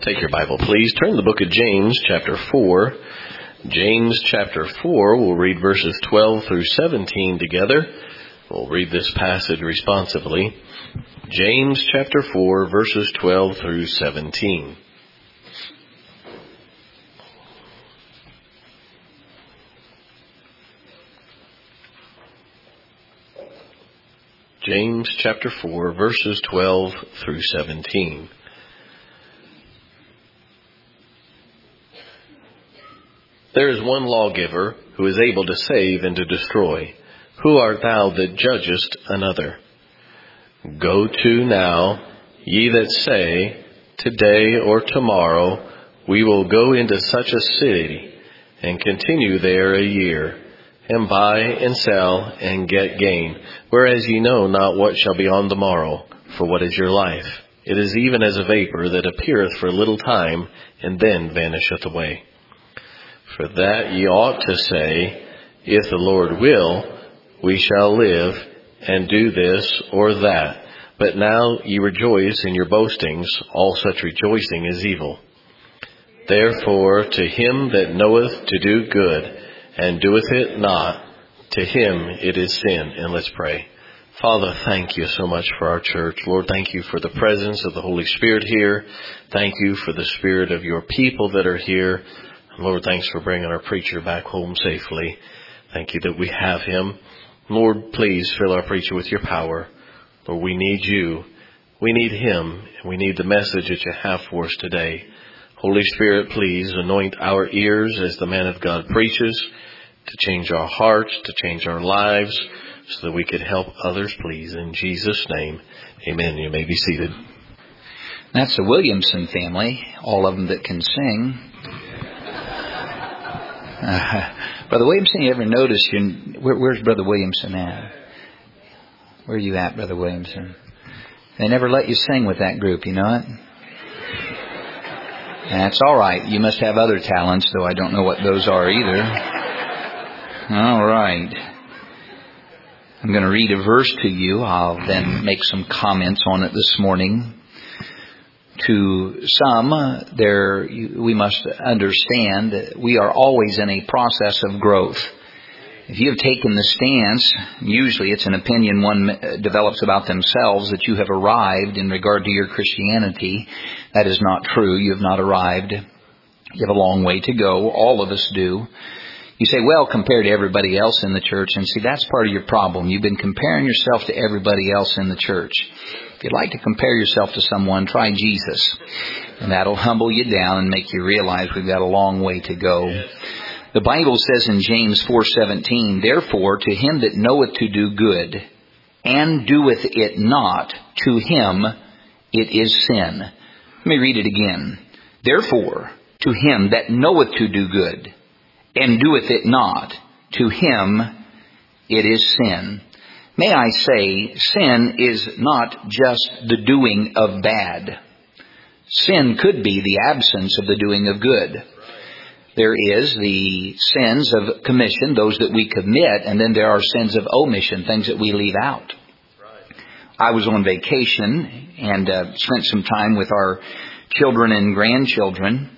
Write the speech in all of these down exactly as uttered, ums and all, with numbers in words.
Take your Bible, please. Turn to the book of James, chapter four. James, chapter four, we'll read verses twelve through seventeen together. We'll read this passage responsively. James, chapter four, verses twelve through seventeen. James, chapter four, verses twelve through seventeen. There is one lawgiver who is able to save and to destroy. Who art thou that judgest another? Go to now, ye that say, today or tomorrow we will go into such a city, and continue there a year, and buy and sell and get gain, whereas ye know not what shall be on the morrow. For what is your life? It is even as a vapor that appeareth for a little time, and then vanisheth away. For that ye ought to say, if the Lord will, we shall live, and do this or that. But now ye rejoice in your boastings. All such rejoicing is evil. Therefore, to him that knoweth to do good, and doeth it not, to him it is sin. And let's pray. Father, thank you so much for our church. Lord, thank you for the presence of the Holy Spirit here. Thank you for the spirit of your people that are here. Lord, thanks for bringing our preacher back home safely. Thank you that we have him. Lord, please fill our preacher with your power. Lord, we need you. We need him. And we need the message that you have for us today. Holy Spirit, please anoint our ears as the man of God preaches, to change our hearts, to change our lives, so that we could help others, please. In Jesus' name, amen. You may be seated. That's the Williamson family, all of them that can sing. Uh, Brother Williamson, you ever notice, you, where, where's Brother Williamson at? Where are you at, Brother Williamson? They never let you sing with that group, you know it? That's all right. You must have other talents, though I don't know what those are either. All right. I'm going to read a verse to you. I'll then make some comments on it this morning. To some, uh, there we must understand that we are always in a process of growth. If you have taken the stance, usually it's an opinion one develops about themselves, that you have arrived in regard to your Christianity. That is not true. You have not arrived. You have a long way to go. All of us do. You say, well, compared to everybody else in the church. And see, that's part of your problem. You've been comparing yourself to everybody else in the church. If you'd like to compare yourself to someone, try Jesus. And that'll humble you down and make you realize we've got a long way to go. The Bible says in James four seventeen, therefore, to him that knoweth to do good, and doeth it not, to him it is sin. Let me read it again. Therefore, to him that knoweth to do good, and doeth it not, to him it is sin. May I say, sin is not just the doing of bad. Sin could be the absence of the doing of good. There is the sins of commission, those that we commit, and then there are sins of omission, things that we leave out. I was on vacation and uh, spent some time with our children and grandchildren.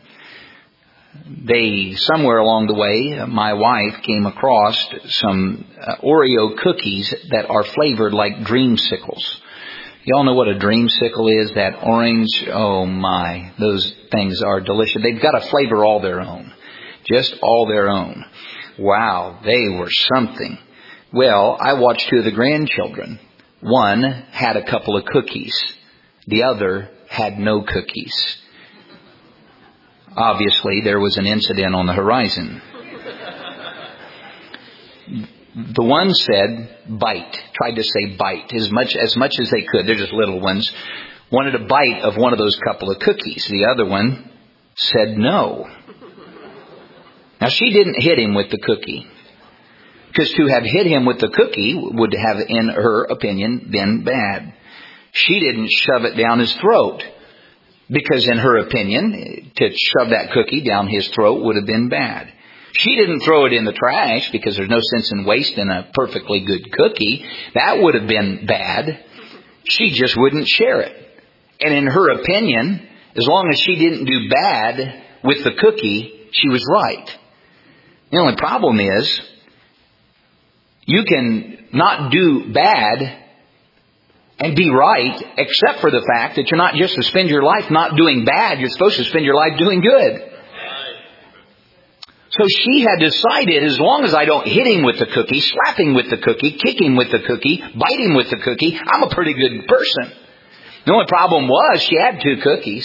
They, somewhere along the way, my wife came across some uh, Oreo cookies that are flavored like dreamsicles. Y'all know what a dreamsicle is? That orange, oh my, those things are delicious. They've got a flavor all their own. Just all their own. Wow, they were something. Well, I watched two of the grandchildren. One had a couple of cookies. The other had no cookies. Obviously, there was an incident on the horizon. The one said, bite. Tried to say bite as much as much as they could. They're just little ones. Wanted a bite of one of those couple of cookies. The other one said no. Now, she didn't hit him with the cookie. Because to have hit him with the cookie would have, in her opinion, been bad. She didn't shove it down his throat. Because in her opinion, to shove that cookie down his throat would have been bad. She didn't throw it in the trash because there's no sense in wasting a perfectly good cookie. That would have been bad. She just wouldn't share it. And in her opinion, As long as she didn't do bad with the cookie, she was right. The only problem is, you can not do bad and be right, except for the fact that you're not just to spend your life not doing bad, you're supposed to spend your life doing good. So she had decided, as long as I don't hit him with the cookie, slap him with the cookie, kick him with the cookie, bite him with the cookie, I'm a pretty good person. The only problem was she had two cookies.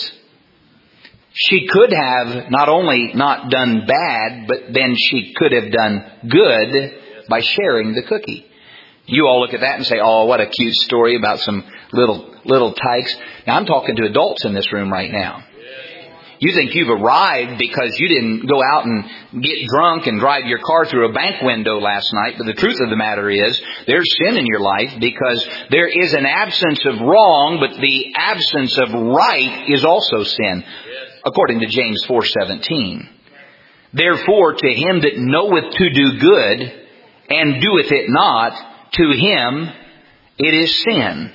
She could have not only not done bad, but then she could have done good by sharing the cookie. You all look at that and say, oh, what a cute story about some little little tykes. Now, I'm talking to adults in this room right now. You think you've arrived because you didn't go out and get drunk and drive your car through a bank window last night. But the truth of the matter is, there's sin in your life because there is an absence of wrong, but the absence of right is also sin, according to James four seventeen. Therefore, to him that knoweth to do good and doeth it not, to him it is sin.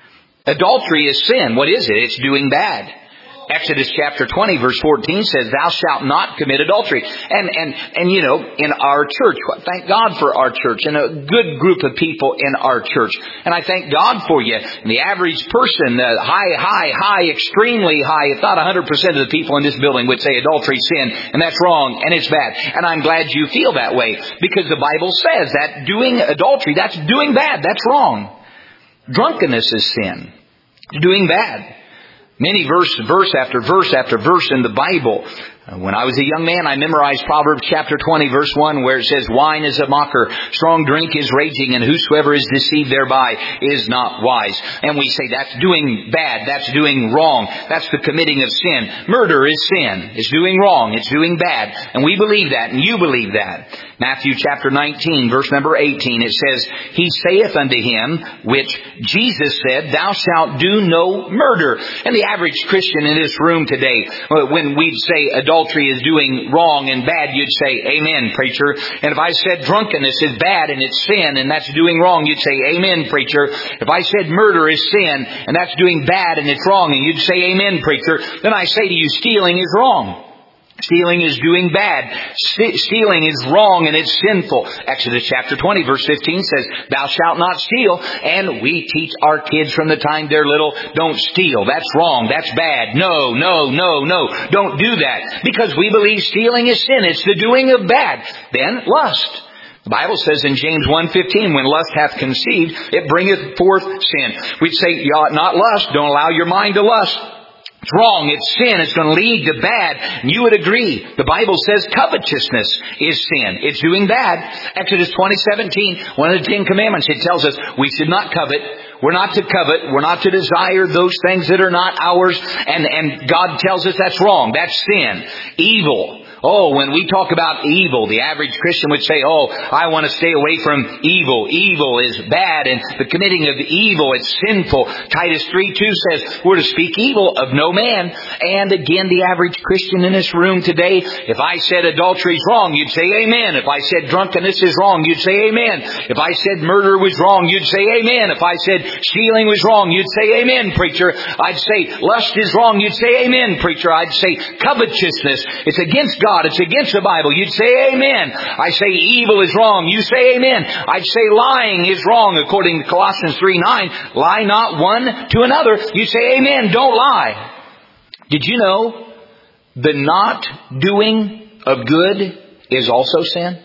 Adultery is sin. What is it? It's doing bad. Exodus chapter twenty verse fourteen says, thou shalt not commit adultery. And, and, and you know, in our church, thank God for our church and a good group of people in our church. And I thank God for you. And the average person, uh, high, high, high, extremely high, if not one hundred percent of the people in this building would say adultery is sin, and that's wrong, and it's bad. And I'm glad you feel that way, because the Bible says that doing adultery, that's doing bad, that's wrong. Drunkenness is sin. Doing bad. Many verse, verse after verse after verse in the Bible. When I was a young man, I memorized Proverbs chapter twenty verse one, where it says, wine is a mocker, strong drink is raging, and whosoever is deceived thereby is not wise. And we say that's doing bad, that's doing wrong, that's the committing of sin. Murder is sin, it's doing wrong, it's doing bad. And we believe that, and you believe that. Matthew chapter nineteen, verse number eighteen, it says, he saith unto him, which Jesus said, thou shalt do no murder. And the average Christian in this room today, when we'd say adultery is doing wrong and bad, you'd say, amen, preacher. And if I said drunkenness is bad and it's sin and that's doing wrong, you'd say, amen, preacher. If I said murder is sin and that's doing bad and it's wrong, and you'd say, amen, preacher. Then I say to you, stealing is wrong. Stealing is doing bad. Stealing is wrong and it's sinful. Exodus chapter twenty verse fifteen says, thou shalt not steal. And we teach our kids from the time they're little, don't steal. That's wrong. That's bad. No, no, no, no. Don't do that. Because we believe stealing is sin. It's the doing of bad. Then lust. The Bible says in James one fifteen, when lust hath conceived, it bringeth forth sin. We'd say, you ought not lust. Don't allow your mind to lust. It's wrong. It's sin. It's going to lead to bad. And you would agree. The Bible says covetousness is sin. It's doing bad. Exodus twenty seventeen, one of the Ten Commandments, it tells us we should not covet. We're not to covet. We're not to desire those things that are not ours. And, and God tells us that's wrong. That's sin. Evil. Oh, when we talk about evil, the average Christian would say, oh, I want to stay away from evil. Evil is bad, and the committing of evil, it's sinful. Titus three two says, we're to speak evil of no man. And again, the average Christian in this room today, if I said adultery is wrong, you'd say amen. If I said drunkenness is wrong, you'd say amen. If I said murder was wrong, you'd say amen. If I said stealing was wrong, you'd say amen, preacher. I'd say lust is wrong, you'd say amen, preacher. I'd say covetousness, it's against God. It's against the Bible. You'd say amen. I say evil is wrong. You say amen. I'd say lying is wrong according to Colossians three nine. Lie not one to another. You say amen. Don't lie. Did you know the not doing of good is also sin?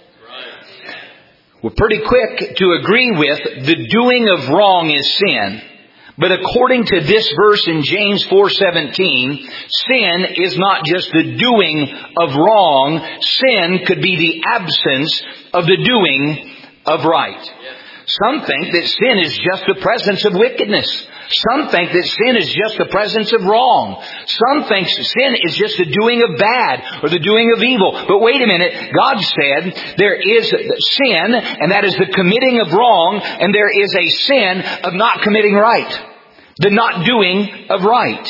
We're pretty quick to agree with the doing of wrong is sin. But according to this verse in James four seventeen, sin is not just the doing of wrong. Sin could be the absence of the doing of right. Some think that sin is just the presence of wickedness. Some think that sin is just the presence of wrong. Some think sin is just the doing of bad or the doing of evil. But wait a minute. God said there is sin, and that is the committing of wrong, and there is a sin of not committing right. The not doing of right.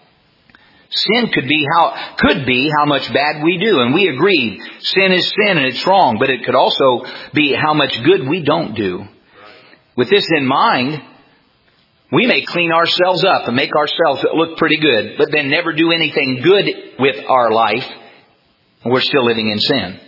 Sin could be how could be how much bad we do, and we agree sin is sin and it's wrong. But it could also be how much good we don't do. With this in mind, We may clean ourselves up and make ourselves look pretty good, but then never do anything good with our life, and we're still living in sin.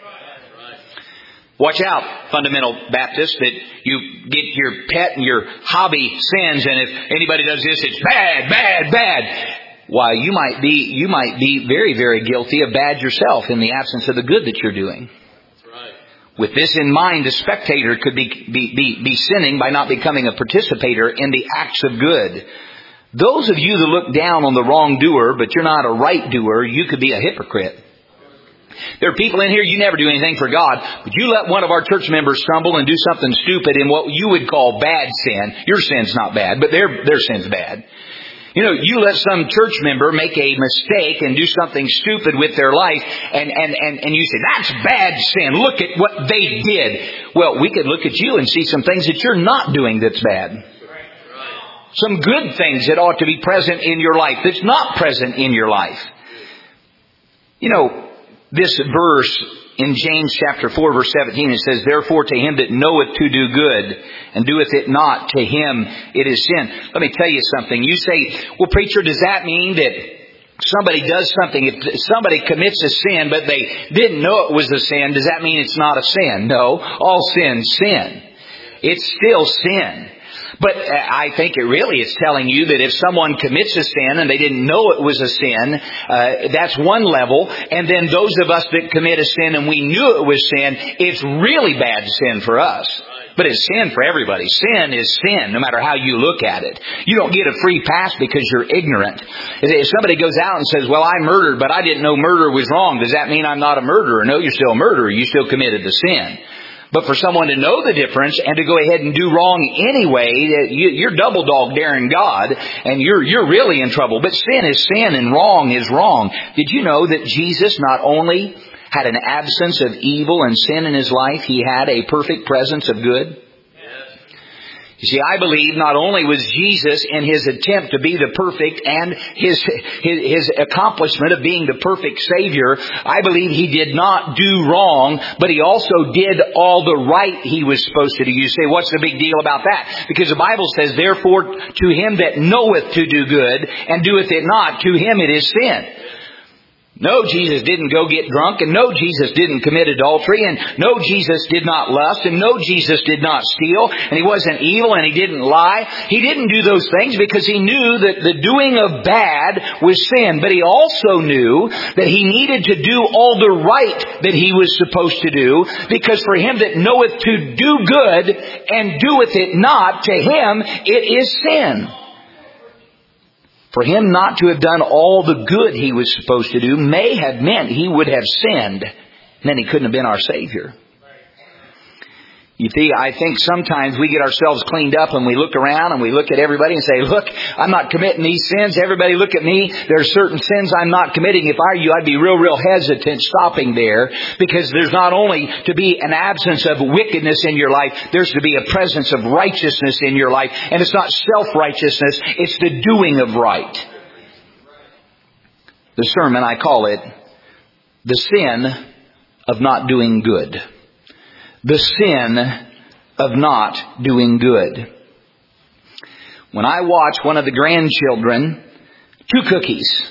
Watch out, fundamental Baptists, that you get your pet and your hobby sins, and if anybody does this, it's bad, bad, bad. Why, you might be you might be very, very guilty of bad yourself in the absence of the good that you're doing. That's right. With this in mind, the spectator could be, be, be, be sinning by not becoming a participator in the acts of good. Those of you that look down on the wrongdoer, but you're not a right doer, you could be a hypocrite. There are people in here, you never do anything for God, but you let one of our church members stumble and do something stupid in what you would call bad sin. Your sin's not bad, but their their sin's bad. You know, you let some church member make a mistake and do something stupid with their life, and, and, and, and you say, that's bad sin. Look at what they did. Well, we could look at you and see some things that you're not doing that's bad. Some good things that ought to be present in your life that's not present in your life. You know, this verse in James chapter four verse seventeen, it says, therefore to him that knoweth to do good and doeth it not, to him it is sin. Let me tell you something. You say, well, preacher, does that mean that somebody does something, if somebody commits a sin but they didn't know it was a sin, does that mean it's not a sin? No, all sin's sin. It's still sin. But I think it really is telling you that if someone commits a sin and they didn't know it was a sin, uh, that's one level. And then those of us that commit a sin and we knew it was sin, it's really bad sin for us. But it's sin for everybody. Sin is sin, no matter how you look at it. You don't get a free pass because you're ignorant. If somebody goes out and says, well, I murdered, but I didn't know murder was wrong, does that mean I'm not a murderer? No, you're still a murderer. You still committed the sin. But for someone to know the difference and to go ahead and do wrong anyway, you're double dog daring God, and you're you're really in trouble. But sin is sin and wrong is wrong. Did you know that Jesus not only had an absence of evil and sin in His life, He had a perfect presence of good? You see, I believe not only was Jesus in His attempt to be the perfect and his, his his accomplishment of being the perfect Savior, I believe He did not do wrong, but He also did all the right He was supposed to do. You say, what's the big deal about that? Because the Bible says, therefore to him that knoweth to do good and doeth it not, to him it is sin. No, Jesus didn't go get drunk, and no, Jesus didn't commit adultery, and no, Jesus did not lust, and no, Jesus did not steal, and He wasn't evil, and He didn't lie. He didn't do those things because He knew that the doing of bad was sin, but He also knew that He needed to do all the right that He was supposed to do, because for him that knoweth to do good and doeth it not, to him it is sin. For him not to have done all the good he was supposed to do may have meant he would have sinned. And then He couldn't have been our Savior. You see, I think sometimes we get ourselves cleaned up and we look around and we look at everybody and say, look, I'm not committing these sins. Everybody look at me. There are certain sins I'm not committing. If I were you, I'd be real, real hesitant stopping there, because there's not only to be an absence of wickedness in your life, there's to be a presence of righteousness in your life. And it's not self-righteousness, it's the doing of right. The sermon, I call it, the sin of not doing good. The sin of not doing good. When I watch one of the grandchildren, two cookies.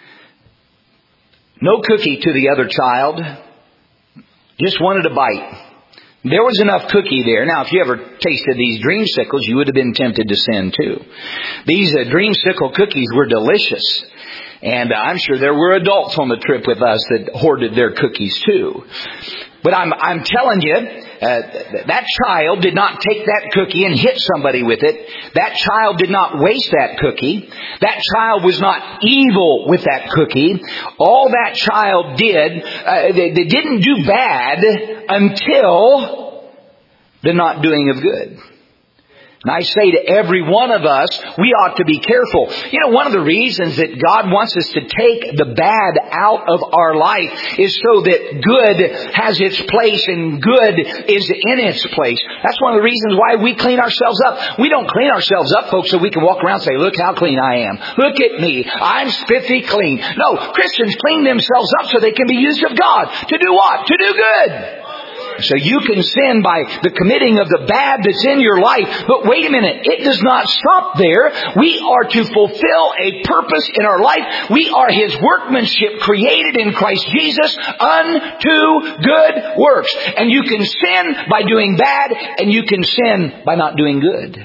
No cookie to the other child. Just wanted a bite. There was enough cookie there. Now, if you ever tasted these dreamsicles, you would have been tempted to sin too. These uh, dreamsicle cookies were delicious. And uh, I'm sure there were adults on the trip with us that hoarded their cookies too. But I'm, I'm telling you, uh, that child did not take that cookie and hit somebody with it. That child did not waste that cookie. That child was not evil with that cookie. All that child did, uh, they, they didn't do bad until the not doing of good. And I say to every one of us, we ought to be careful. You know, one of the reasons that God wants us to take the bad out of our life is so that good has its place and good is in its place. That's one of the reasons why we clean ourselves up. We don't clean ourselves up, folks, so we can walk around and say, look how clean I am. Look at me. I'm spiffy clean. No, Christians clean themselves up so they can be used of God. To do what? To do good. So you can sin by the committing of the bad that's in your life. But wait a minute, it does not stop there. We are to fulfill a purpose in our life. We are His workmanship created in Christ Jesus unto good works. And you can sin by doing bad, and you can sin by not doing good.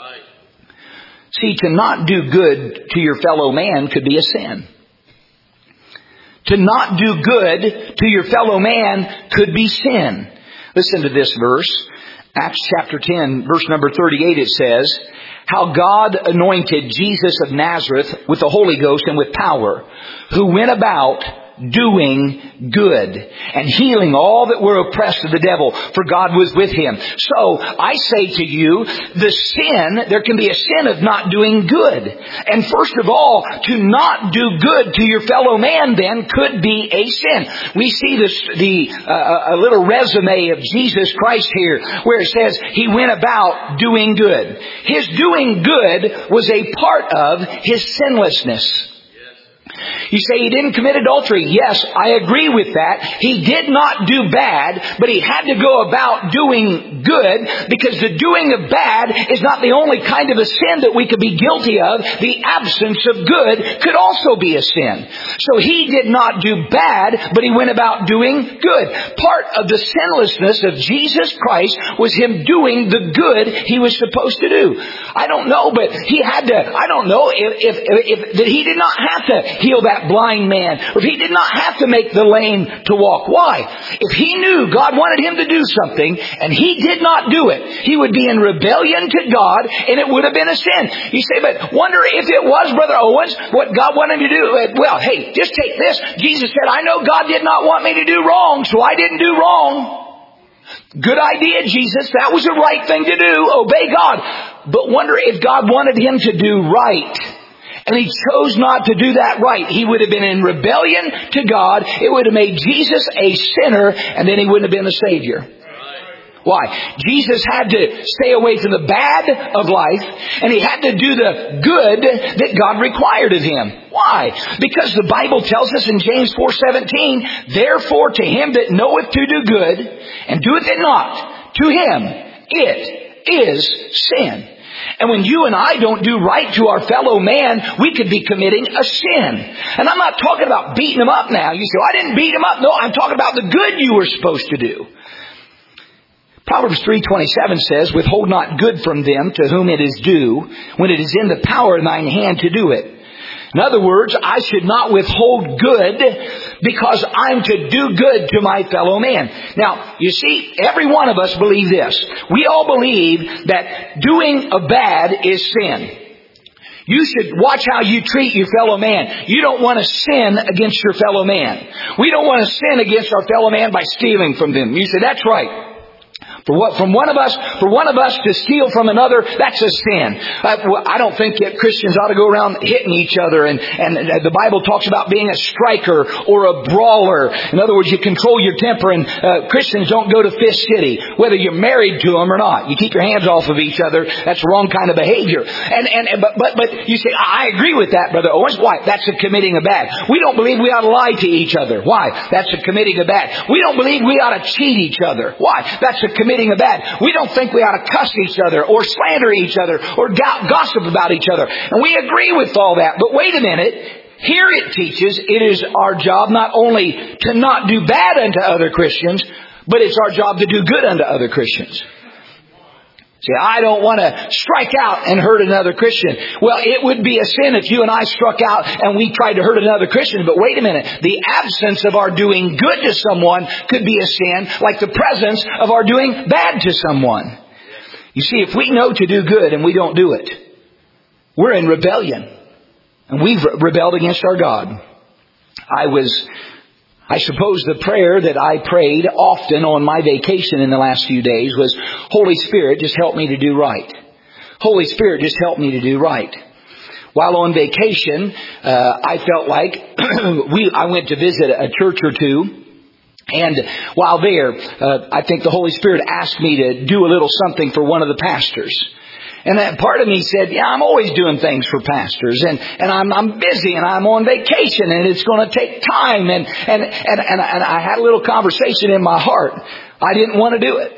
See, to not do good to your fellow man could be a sin. To not do good to your fellow man could be sin. Listen to this verse. Acts chapter ten, verse number thirty-eight, it says, how God anointed Jesus of Nazareth with the Holy Ghost and with power, who went about doing good and healing all that were oppressed of the devil, for God was with Him. So I say to you, the sin, there can be a sin of not doing good. And first of all, to not do good to your fellow man then could be a sin. We see this, the uh, a little resume of Jesus Christ here, where it says He went about doing good. His doing good was a part of His sinlessness. You say He didn't commit adultery. Yes, I agree with that. He did not do bad, but He had to go about doing good, because the doing of bad is not the only kind of a sin that we could be guilty of. The absence of good could also be a sin. So He did not do bad, but He went about doing good. Part of the sinlessness of Jesus Christ was Him doing the good He was supposed to do. I don't know, but He had to, I don't know if, if, if, if He did not have to heal that blind man, or if He did not have to make the lame to walk. Why? If He knew God wanted him to do something and He did not do it, he would be in rebellion to God, and it would have been a sin. You say, but wonder if it was, Brother Owens, what God wanted him to do. Well, hey, just take this. Jesus said, I know God did not want me to do wrong, so I didn't do wrong. Good idea, Jesus. That was the right thing to do. Obey God. But wonder if God wanted him to do right, and he chose not to do that right. He would have been in rebellion to God. It would have made Jesus a sinner, and then He wouldn't have been a Savior. Why? Jesus had to stay away from the bad of life, and He had to do the good that God required of Him. Why? Because the Bible tells us in James four seventeen, therefore to him that knoweth to do good, and doeth it not, to him it is sin. And when you and I don't do right to our fellow man, we could be committing a sin. And I'm not talking about beating him up now. You say, well, I didn't beat him up. No, I'm talking about the good you were supposed to do. Proverbs three twenty-seven says, withhold not good from them to whom it is due, when it is in the power of thine hand to do it. In other words, I should not withhold good because I'm to do good to my fellow man. Now, you see, every one of us believe this. We all believe that doing a bad is sin. You should watch how you treat your fellow man. You don't want to sin against your fellow man. We don't want to sin against our fellow man by stealing from them. You say, that's right. For what, from one of us, for one of us to steal from another, that's a sin. I, I don't think that Christians ought to go around hitting each other. And, and the Bible talks about being a striker or a brawler. In other words, you control your temper. And uh, Christians don't go to Fist City, whether you're married to them or not. You keep your hands off of each other. That's the wrong kind of behavior. And and but but but you say, I agree with that, Brother Owens. Why? That's a committing a bad. We don't believe we ought to lie to each other. Why? That's a committing a bad. We don't believe we ought to cheat each other. Why? That's a committing a bad. We don't think we ought to cuss each other or slander each other or go- gossip about each other. And we agree with all that. But wait a minute. Here it teaches it is our job not only to not do bad unto other Christians, but it's our job to do good unto other Christians. See, I don't want to strike out and hurt another Christian. Well, it would be a sin if you and I struck out and we tried to hurt another Christian. But wait a minute. The absence of our doing good to someone could be a sin, like the presence of our doing bad to someone. You see, if we know to do good and we don't do it, we're in rebellion. And we've rebelled against our God. I was... I suppose the prayer that I prayed often on my vacation in the last few days was, Holy Spirit, just help me to do right. Holy Spirit, just help me to do right. While on vacation, uh, I felt like we I went to visit a church or two. And while there, uh, I think the Holy Spirit asked me to do a little something for one of the pastors. And that part of me said, yeah, I'm always doing things for pastors, and, and I'm, I'm busy, and I'm on vacation, and it's going to take time. And, and, and, and, and I had a little conversation in my heart. I didn't want to do it.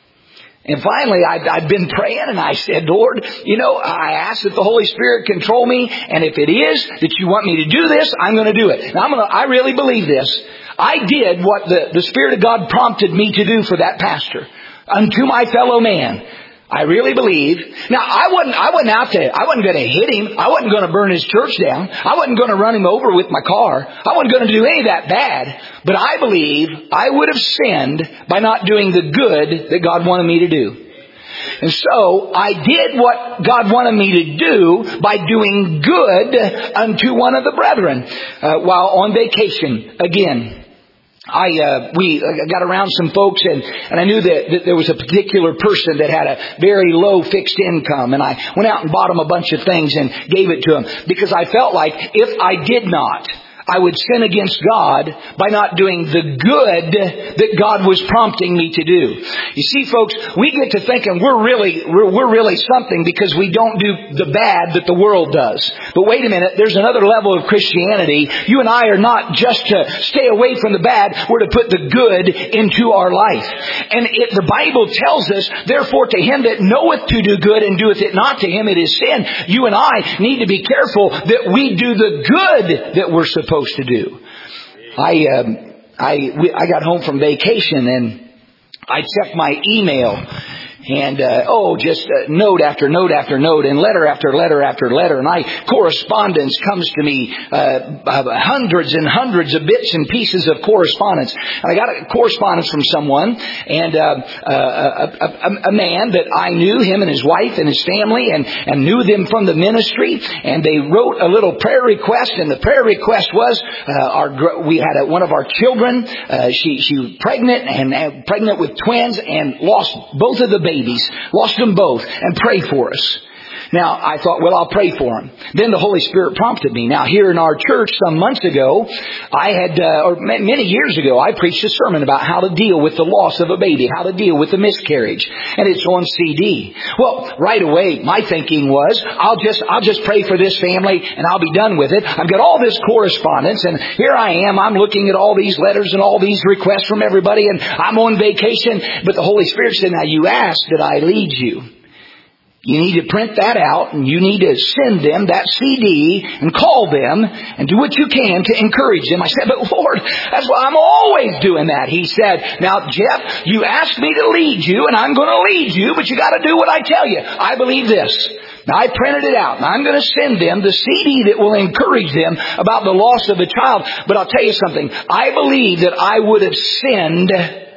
And finally, I'd, I'd been praying, and I said, Lord, you know, I asked that the Holy Spirit control me, and if it is that you want me to do this, I'm going to do it. Now, I'm going to, I really believe this. I did what the, the Spirit of God prompted me to do for that pastor, unto my fellow man. I really believe. Now, I wasn't, I wasn't out to, I wasn't going to hit him. I wasn't going to burn his church down. I wasn't going to run him over with my car. I wasn't going to do any of that bad. But I believe I would have sinned by not doing the good that God wanted me to do. And so I did what God wanted me to do by doing good unto one of the brethren uh, while on vacation again. I, uh, we got around some folks, and, and I knew that, that there was a particular person that had a very low fixed income, and I went out and bought him a bunch of things and gave it to him because I felt like if I did not, I would sin against God by not doing the good that God was prompting me to do. You see, folks, we get to thinking we're really, we're, we're really something because we don't do the bad that the world does. But wait a minute, there's another level of Christianity. You and I are not just to stay away from the bad, we're to put the good into our life. And it, the Bible tells us, therefore to him that knoweth to do good and doeth it not, to him it is sin. You and I need to be careful that we do the good that we're supposed to do. I um, I we, I got home from vacation, and I checked my email, and uh, oh, just uh, note after note after note, and letter after letter after letter, and I correspondence comes to me, uh, hundreds and hundreds of bits and pieces of correspondence. And I got a correspondence from someone, and uh, uh, a, a, a man that I knew, him and his wife and his family, and, and knew them from the ministry, and they wrote a little prayer request, and the prayer request was uh, our we had a, one of our children, uh, she she was pregnant and uh, pregnant with twins, and lost both of the babies. Babies, lost them both, and pray for us. Now, I thought, well, I'll pray for them. Then the Holy Spirit prompted me. Now, here in our church some months ago, I had, uh, or many years ago, I preached a sermon about how to deal with the loss of a baby, how to deal with the miscarriage. And it's on C D. Well, right away, my thinking was, I'll just, I'll just pray for this family and I'll be done with it. I've got all this correspondence, and here I am. I'm looking at all these letters and all these requests from everybody, and I'm on vacation. But the Holy Spirit said, now you asked that I lead you. You need to print that out, and you need to send them that C D and call them and do what you can to encourage them. I said, but Lord, that's why I'm always doing that. He said, now Jeff, you asked me to lead you, and I'm going to lead you, but you got to do what I tell you. I believe this. Now I printed it out, and I'm going to send them the C D that will encourage them about the loss of a child. But I'll tell you something. I believe that I would have sinned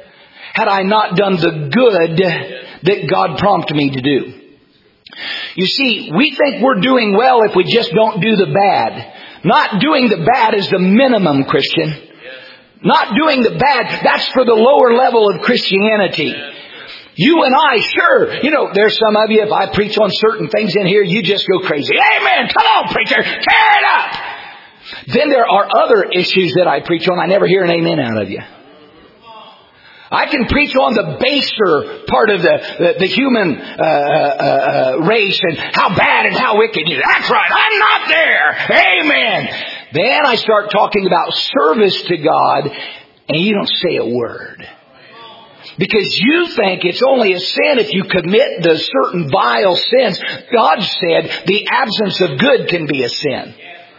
had I not done the good that God prompted me to do. You see, we think we're doing well if we just don't do the bad. Not doing the bad is the minimum, Christian. Not doing the bad, that's for the lower level of Christianity. You and I, sure, you know, there's some of you, if I preach on certain things in here, you just go crazy. Amen! Come on, preacher! Tear it up! Then there are other issues that I preach on. I never hear an amen out of you. I can preach on the baser part of the the, the human uh, uh, uh, race and how bad and how wicked it is. That's right. I'm not there. Amen. Then I start talking about service to God, and you don't say a word. Because you think it's only a sin if you commit the certain vile sins. God said the absence of good can be a sin.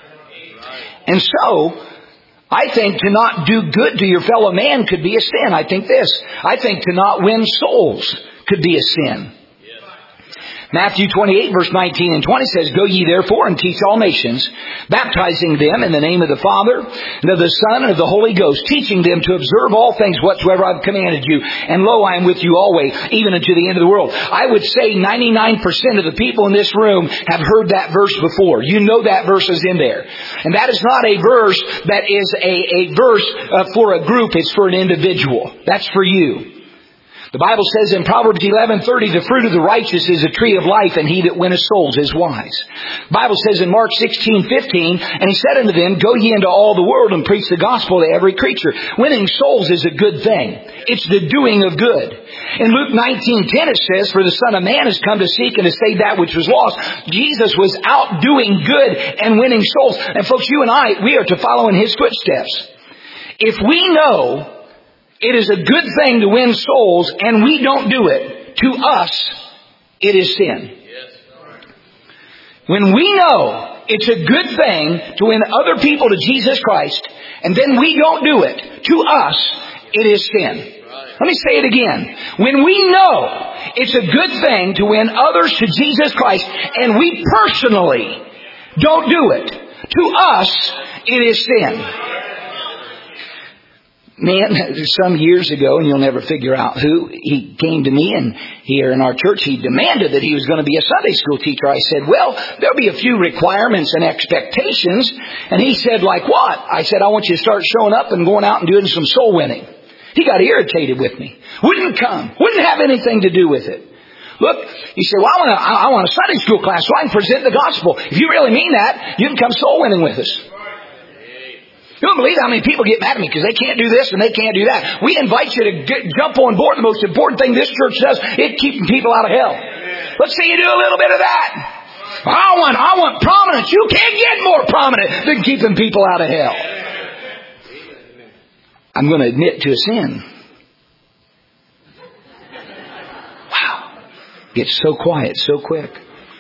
And so I think to not do good to your fellow man could be a sin. I think this. I think to not win souls could be a sin. Matthew twenty-eight, verse nineteen and twenty says, go ye therefore and teach all nations, baptizing them in the name of the Father, and of the Son, and of the Holy Ghost, teaching them to observe all things whatsoever I've commanded you. And lo, I am with you always, even unto the end of the world. I would say ninety-nine percent of the people in this room have heard that verse before. You know that verse is in there. And that is not a verse that is a, a verse uh, for a group. It's for an individual. That's for you. The Bible says in Proverbs eleven thirty, the fruit of the righteous is a tree of life, and he that winneth souls is wise. The Bible says in Mark sixteen fifteen, and he said unto them, go ye into all the world and preach the gospel to every creature. Winning souls is a good thing. It's the doing of good. In Luke nineteen ten it says, for the Son of Man has come to seek and to save that which was lost. Jesus was out doing good and winning souls. And folks, you and I, we are to follow in His footsteps. If we know it is a good thing to win souls, and we don't do it, to us, it is sin. When we know it's a good thing to win other people to Jesus Christ, and then we don't do it, to us, it is sin. Let me say it again. When we know it's a good thing to win others to Jesus Christ, and we personally don't do it, to us, it is sin. Man, some years ago, and you'll never figure out who, he came to me, and here in our church he demanded that he was going to be a Sunday school teacher. I said, well, there'll be a few requirements and expectations. And he said, like what? I said, I want you to start showing up and going out and doing some soul winning. He got irritated with me. Wouldn't come. Wouldn't have anything to do with it. Look, he said, well, I want, a, I want a Sunday school class so I can present the gospel. If you really mean that, you can come soul winning with us. You don't believe how many people get mad at me because they can't do this and they can't do that. We invite you to get, jump on board. The most important thing this church does is keeping people out of hell. Let's see you do a little bit of that. I want, I want prominence. You can't get more prominent than keeping people out of hell. I'm going to admit to a sin. Wow. Gets so quiet so quick.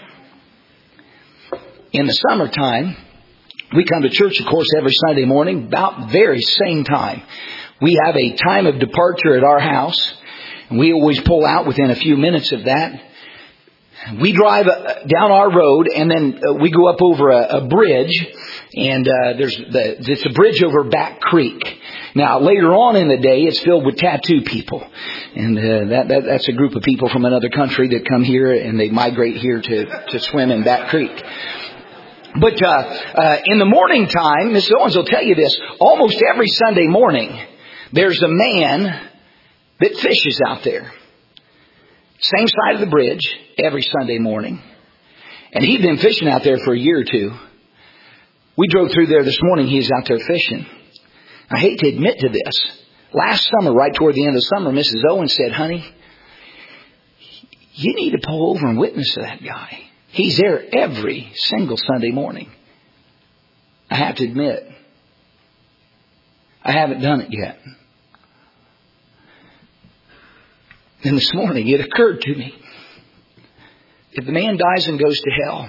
In the summertime, we come to church, of course, every Sunday morning, about the very same time. We have a time of departure at our house, and we always pull out within a few minutes of that. We drive down our road, and then we go up over a, a bridge, and uh, there's the, it's a bridge over Back Creek. Now, later on in the day, it's filled with tattoo people, and uh, that, that that's a group of people from another country that come here, and they migrate here to, to swim in Back Creek. But uh, uh, in the morning time, Miss Owens will tell you this, almost every Sunday morning, there's a man that fishes out there. Same side of the bridge every Sunday morning. And he'd been fishing out there for a year or two. We drove through there this morning. He was out there fishing. I hate to admit to this. Last summer, right toward the end of summer, Missus Owens said, honey, you need to pull over and witness to that guy. He's there every single Sunday morning. I have to admit, I haven't done it yet. And this morning it occurred to me, if the man dies and goes to hell,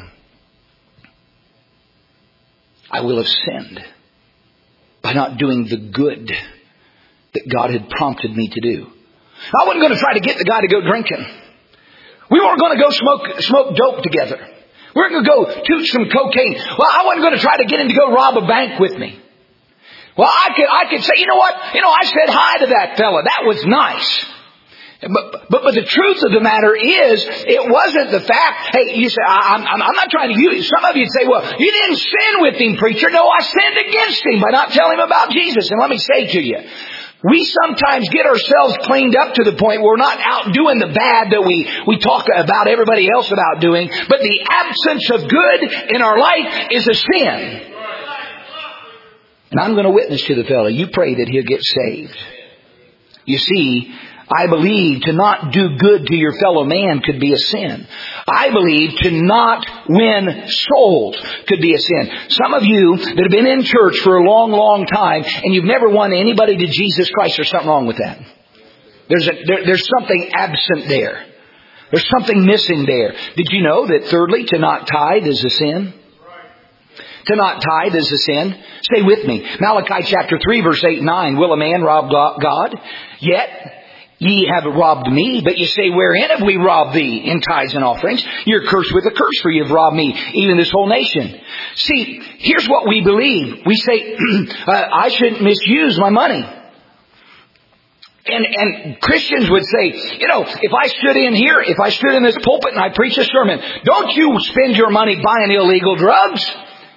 I will have sinned by not doing the good that God had prompted me to do. I wasn't going to try to get the guy to go drinking. We weren't going to go smoke smoke dope together. We weren't going to go toot some cocaine. Well, I wasn't going to try to get him to go rob a bank with me. Well, I could I could say, you know what? You know, I said hi to that fella. That was nice. But, but but the truth of the matter is, it wasn't the fact. Hey, you say, I, I'm, I'm not trying to use. Some of you say, well, you didn't sin with him, preacher. No, I sinned against him by not telling him about Jesus. And let me say to you, we sometimes get ourselves cleaned up to the point where we're not out doing the bad that we, we talk about everybody else about doing. But the absence of good in our life is a sin. And I'm going to witness to the fellow. You pray that he'll get saved. You see, I believe to not do good to your fellow man could be a sin. I believe to not win souls could be a sin. Some of you that have been in church for a long, long time and you've never won anybody to Jesus Christ, there's something wrong with that. There's a, there, there's something absent there. There's something missing there. Did you know that thirdly, to not tithe is a sin? To not tithe is a sin. Stay with me. Malachi chapter three verse eight and nine. Will a man rob God? Yet ye have robbed me, but you say, wherein have we robbed thee? In tithes and offerings. You're cursed with a curse, for you have robbed me, even this whole nation. See, here's what we believe. We say, uh, I shouldn't misuse my money. And, and Christians would say, you know, if I stood in here, if I stood in this pulpit and I preach a sermon, don't you spend your money buying illegal drugs.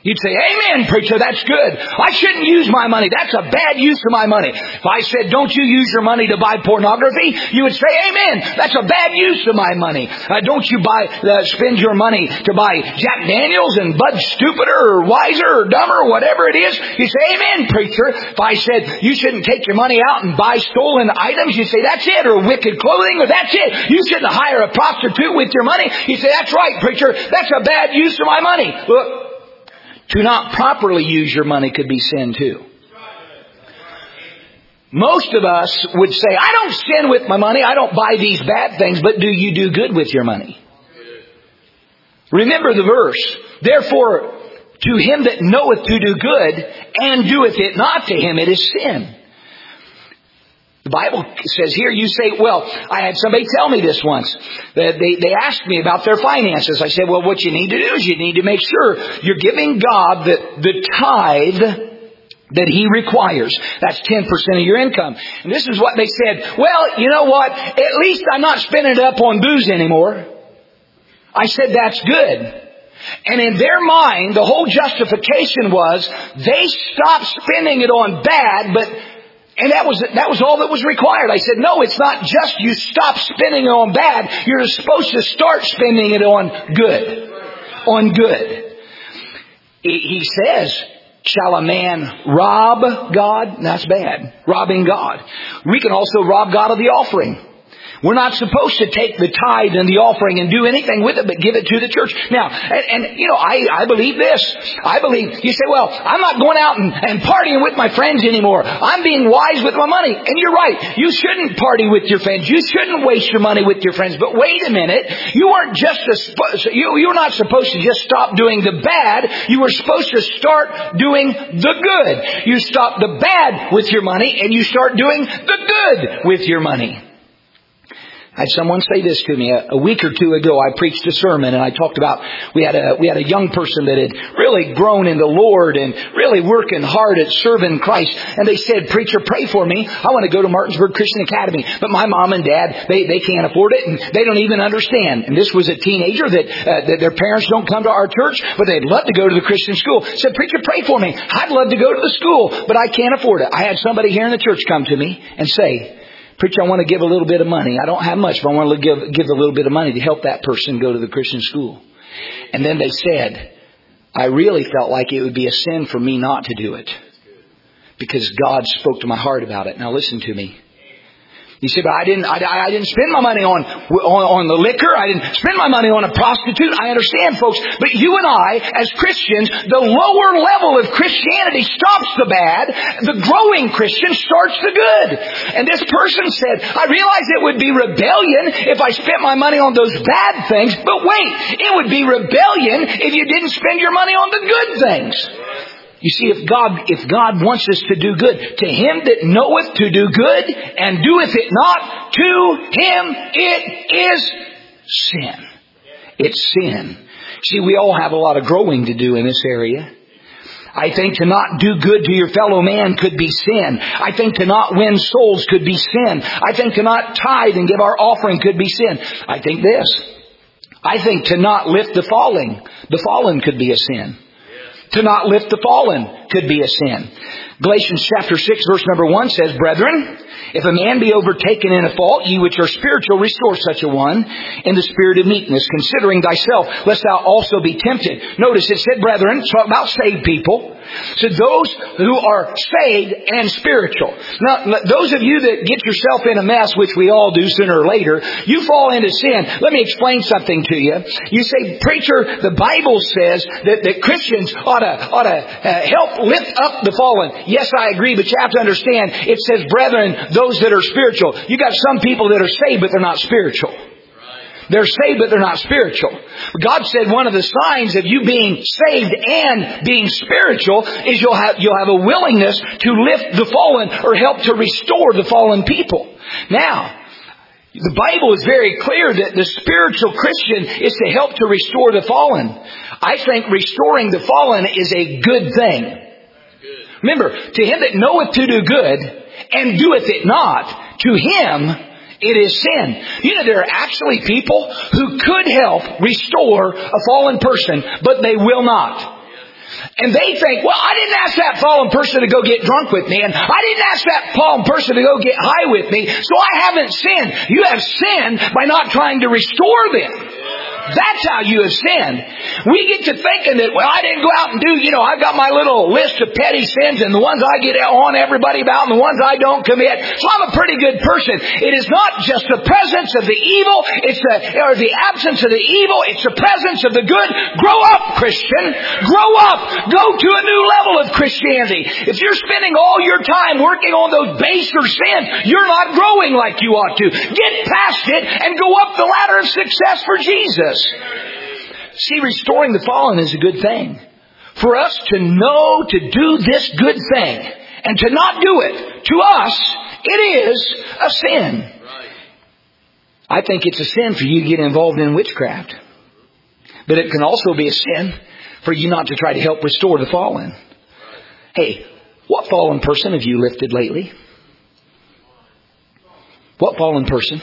You'd say, amen, preacher, that's good. I shouldn't use my money. That's a bad use of my money. If I said, don't you use your money to buy pornography, you would say, amen, that's a bad use of my money. Uh, don't you buy, uh, spend your money to buy Jack Daniels and Bud Stupider or Wiser or Dumber or whatever it is. You say, amen, preacher. If I said, you shouldn't take your money out and buy stolen items, you say, that's it, or wicked clothing, or that's it. You shouldn't hire a prostitute with your money. You say, that's right, preacher, that's a bad use of my money. Look, to not properly use your money could be sin too. Most of us would say, I don't sin with my money. I don't buy these bad things. But do you do good with your money? Remember the verse. Therefore, to him that knoweth to do good and doeth it not, to him it is sin. The Bible says here, you say, well, I had somebody tell me this once. They, they, they asked me about their finances. I said, well, what you need to do is you need to make sure you're giving God the, the tithe that He requires. That's ten percent of your income. And this is what they said. Well, you know what? At least I'm not spending it up on booze anymore. I said, that's good. And in their mind, the whole justification was they stopped spending it on bad, but And that was that was all that was required. I said, no, it's not just you stop spending it on bad. You're supposed to start spending it on good. On good. He says, shall a man rob God? That's bad. Robbing God. We can also rob God of the offering. We're not supposed to take the tithe and the offering and do anything with it but give it to the church. Now, and, and you know, I, I believe this. I believe, you say, well, I'm not going out and, and partying with my friends anymore. I'm being wise with my money. And you're right. You shouldn't party with your friends. You shouldn't waste your money with your friends. But wait a minute. You aren't just a, you, you're not supposed to just stop doing the bad. You were supposed to start doing the good. You stop the bad with your money and you start doing the good with your money. I had someone say this to me a, a week or two ago. I preached a sermon and I talked about we had a we had a young person that had really grown in the Lord and really working hard at serving Christ. And they said, "Preacher, pray for me. I want to go to Martinsburg Christian Academy, but my mom and dad they they can't afford it and they don't even understand." And this was a teenager that, uh, that their parents don't come to our church, but they'd love to go to the Christian school. Said, "Preacher, pray for me. I'd love to go to the school, but I can't afford it." I had somebody here in the church come to me and say, "Preacher, I want to give a little bit of money. I don't have much, but I want to give, give a little bit of money to help that person go to the Christian school." And then they said, "I really felt like it would be a sin for me not to do it because God spoke to my heart about it." Now listen to me. You say, "But I didn't. I, I didn't spend my money on, on on the liquor. I didn't spend my money on a prostitute." I understand, folks. But you and I, as Christians, the lower level of Christianity stops the bad. The growing Christian starts the good. And this person said, "I realize it would be rebellion if I spent my money on those bad things. But wait, it would be rebellion if you didn't spend your money on the good things." You see, if God, if God wants us to do good, to him that knoweth to do good and doeth it not, to him it is sin. It's sin. See, we all have a lot of growing to do in this area. I think to not do good to your fellow man could be sin. I think to not win souls could be sin. I think to not tithe and give our offering could be sin. I think this. I think to not lift the falling, the fallen could be a sin. To not lift the fallen could be a sin. Galatians chapter six verse number one says, "Brethren, if a man be overtaken in a fault, ye which are spiritual, restore such a one in the spirit of meekness, considering thyself, lest thou also be tempted." Notice it said, brethren, it's about saved people. So those who are saved and spiritual. Now, those of you that get yourself in a mess, which we all do sooner or later, you fall into sin. Let me explain something to you. You say, "Preacher, the Bible says that, that Christians ought to, ought to uh, help lift up the fallen." Yes, I agree, but you have to understand, it says, "Brethren, those that are spiritual." You got some people that are saved, but they're not spiritual. They're saved, but they're not spiritual. God said one of the signs of you being saved and being spiritual is you'll have, you'll have a willingness to lift the fallen or help to restore the fallen people. Now, the Bible is very clear that the spiritual Christian is to help to restore the fallen. I think restoring the fallen is a good thing. Remember, to him that knoweth to do good and doeth it not, to him it is sin. You know, there are actually people who could help restore a fallen person, but they will not. And they think, well, I didn't ask that fallen person to go get drunk with me, and I didn't ask that fallen person to go get high with me, so I haven't sinned. You have sinned by not trying to restore them. That's how you have sinned. We get to thinking that, well, I didn't go out and do, you know, I've got my little list of petty sins, and the ones I get on everybody about and the ones I don't commit, so I'm a pretty good person. It is not just the presence of the evil, it's the, or the absence of the evil, it's the presence of the good. Grow up, Christian. Grow up. Go to a new level of Christianity. If you're spending all your time working on those baser sins, you're not growing like you ought to. Get past it and go up the ladder of success for Jesus. See, restoring the fallen is a good thing. For us to know to do this good thing and to not do it, to us, it is a sin. I think it's a sin for you to get involved in witchcraft. But it can also be a sin for you not to try to help restore the fallen. Hey, what fallen person have you lifted lately? What fallen person?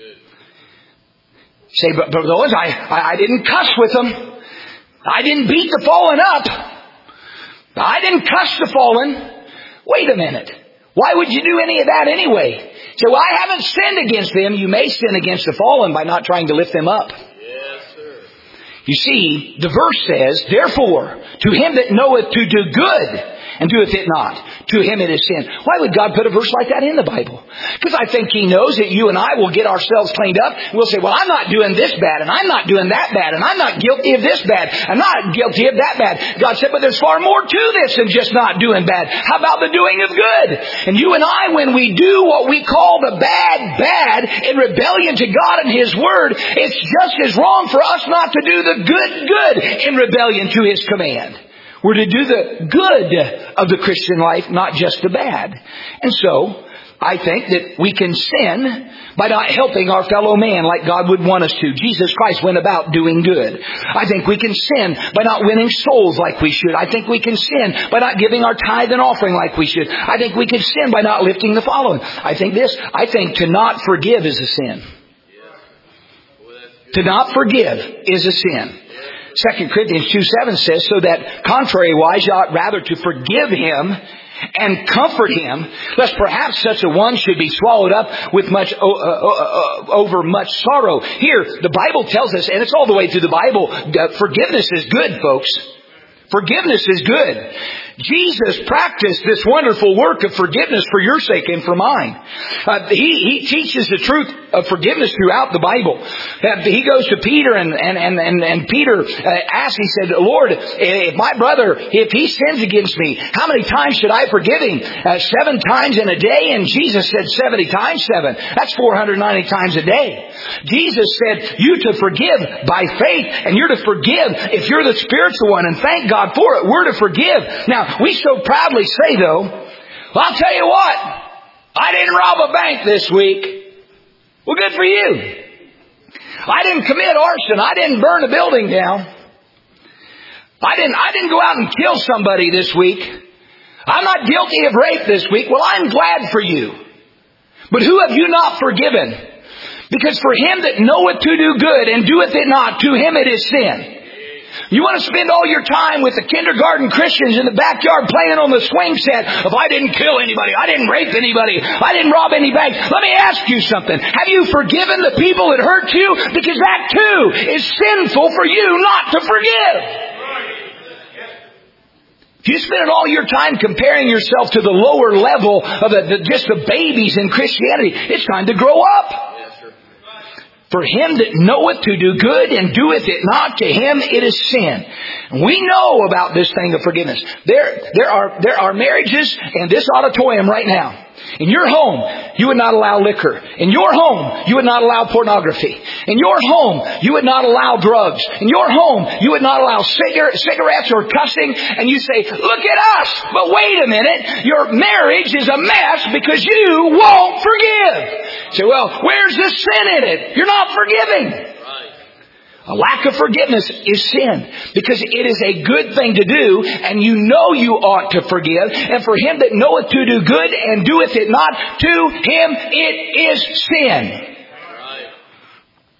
Say, but Brother Owens, I, I, I didn't cuss with them. I didn't beat the fallen up. I didn't cuss the fallen. Wait a minute. Why would you do any of that anyway? Say, well, I haven't sinned against them. You may sin against the fallen by not trying to lift them up. Yes, sir. You see, the verse says, therefore, to him that knoweth to do good and doeth it not, to him it is sin. Why would God put a verse like that in the Bible? Because I think He knows that you and I will get ourselves cleaned up. We'll say, well, I'm not doing this bad, and I'm not doing that bad, and I'm not guilty of this bad, I'm not guilty of that bad. God said, but there's far more to this than just not doing bad. How about the doing of good? And you and I, when we do what we call the bad, bad, in rebellion to God and His Word, it's just as wrong for us not to do the good, good in rebellion to His command. We're to do the good of the Christian life, not just the bad. And so, I think that we can sin by not helping our fellow man like God would want us to. Jesus Christ went about doing good. I think we can sin by not winning souls like we should. I think we can sin by not giving our tithe and offering like we should. I think we can sin by not lifting the following. I think this, I think to not forgive is a sin. To not forgive is a sin. Second Corinthians two seven says, so that contrariwise you ought rather to forgive him and comfort him, lest perhaps such a one should be swallowed up with much uh, uh, over much sorrow. Here, the Bible tells us, and it's all the way through the Bible, uh, forgiveness is good, folks. Forgiveness is good. Jesus practiced this wonderful work of forgiveness for your sake and for mine. Uh, he, he teaches the truth of forgiveness throughout the Bible. Uh, he goes to Peter and, and, and, and, and Peter uh, asks, he said, Lord, if my brother, if he sins against me, how many times should I forgive him? Uh, seven times in a day? And Jesus said seventy times seven. That's four hundred ninety times a day. Jesus said, you to forgive by faith, and you're to forgive if you're the spiritual one, and thank God for it. We're to forgive. Now, we so proudly say, though, well, I'll tell you what, I didn't rob a bank this week. Well, good for you. I didn't commit arson. I didn't burn a building down. I didn't, I didn't go out and kill somebody this week. I'm not guilty of rape this week. Well, I'm glad for you. But who have you not forgiven? Because for him that knoweth to do good and doeth it not, to him it is sin. You want to spend all your time with the kindergarten Christians in the backyard playing on the swing set. If I didn't kill anybody, I didn't rape anybody, I didn't rob any banks. Let me ask you something. Have you forgiven the people that hurt you? Because that too is sinful for you not to forgive. If you spend all your time comparing yourself to the lower level of the, the, just the babies in Christianity, it's time to grow up. For him that knoweth to do good and doeth it not, to him it is sin. We know about this thing of forgiveness. There, there are, there are marriages in this auditorium right now. In your home, you would not allow liquor. In your home, you would not allow pornography. In your home, you would not allow drugs. In your home, you would not allow cigar- cigarettes or cussing. And you say, look at us. But wait a minute. Your marriage is a mess because you won't forgive. Say, well, where's the sin in it? You're not forgiving. A lack of forgiveness is sin, because it is a good thing to do, and you know you ought to forgive. And for him that knoweth to do good and doeth it not, to him it is sin.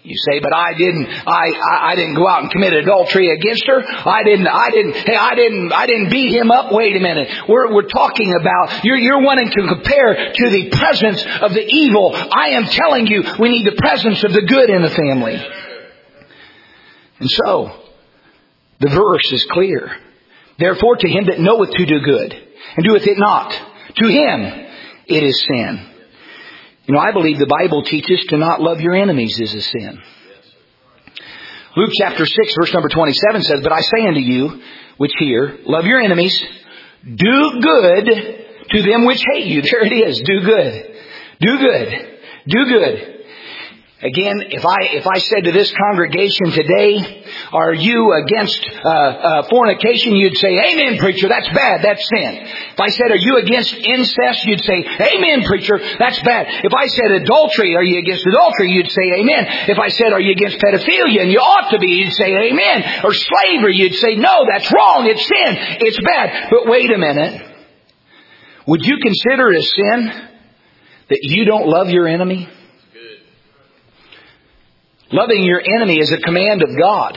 You say, but I didn't, I, I, I didn't go out and commit adultery against her. I didn't, I didn't, hey, I didn't, I didn't beat him up. Wait a minute. We're, we're talking about, you're, you're wanting to compare to the presence of the evil. I am telling you, we need the presence of the good in the family. And so, the verse is clear. Therefore, to him that knoweth to do good, and doeth it not, to him it is sin. You know, I believe the Bible teaches to not love your enemies is a sin. Luke chapter six, verse number twenty-seven says, but I say unto you, which hear, love your enemies, do good to them which hate you. There it is. Do good. Do good. Do good. Again, if I if I said to this congregation today, are you against uh, uh, fornication? You'd say, amen, preacher, that's bad, that's sin. If I said, are you against incest? You'd say, amen, preacher, that's bad. If I said adultery, are you against adultery? You'd say, amen. If I said, are you against pedophilia? And you ought to be, you'd say, amen. Or slavery, you'd say, no, that's wrong, it's sin, it's bad. But wait a minute. Would you consider it a sin that you don't love your enemy? Loving your enemy is a command of God.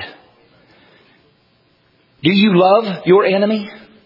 Do you love your enemy?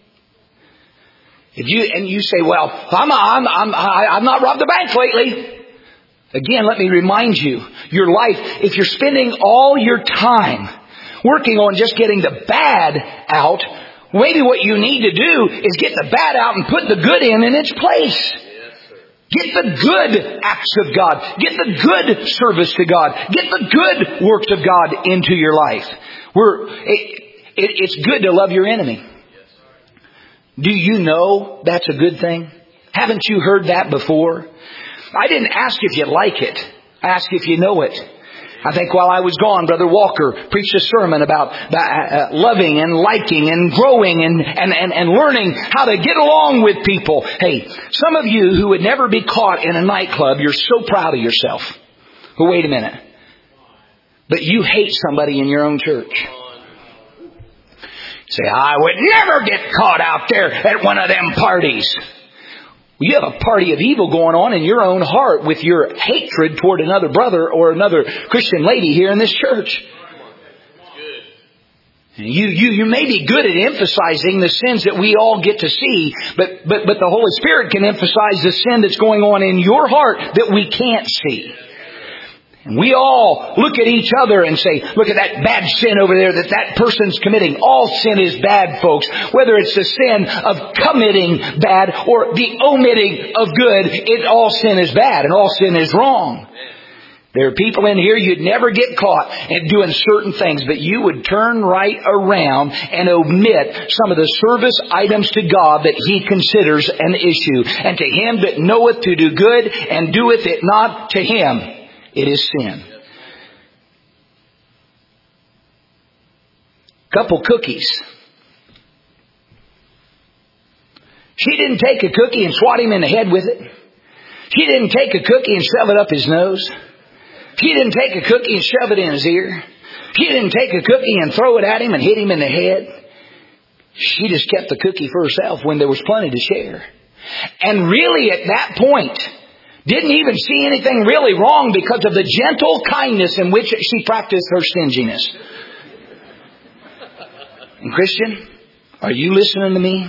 If you and you say, "Well, I'm I'm I'm I've not robbed the bank lately." Again, let me remind you, your life. If you're spending all your time working on just getting the bad out, maybe what you need to do is get the bad out and put the good in in its place. Get the good acts of God. Get the good service to God. Get the good works of God into your life. We're, it, it, it's good to love your enemy. Do you know that's a good thing? Haven't you heard that before? I didn't ask if you like it. I asked if you know it. I think while I was gone, Brother Walker preached a sermon about uh, loving and liking and growing and, and, and, and learning how to get along with people. Hey, some of you who would never be caught in a nightclub, you're so proud of yourself. But wait a minute. But you hate somebody in your own church. Say, I would never get caught out there at one of them parties. You have a party of evil going on in your own heart with your hatred toward another brother or another Christian lady here in this church. You, you, you may be good at emphasizing the sins that we all get to see, but, but, but the Holy Spirit can emphasize the sin that's going on in your heart that we can't see. And we all look at each other and say, look at that bad sin over there that that person's committing. All sin is bad, folks. Whether it's the sin of committing bad or the omitting of good, it all sin is bad and all sin is wrong. There are people in here you'd never get caught in doing certain things, but you would turn right around and omit some of the service items to God that He considers an issue. And to him that knoweth to do good and doeth it not, to him it is sin. Couple cookies. She didn't take a cookie and swat him in the head with it. She didn't take a cookie and shove it up his nose. She didn't take a cookie and shove it in his ear. She didn't take a cookie and throw it at him and hit him in the head. She just kept the cookie for herself when there was plenty to share. And really at that point, didn't even see anything really wrong because of the gentle kindness in which she practiced her stinginess. And Christian, are you listening to me?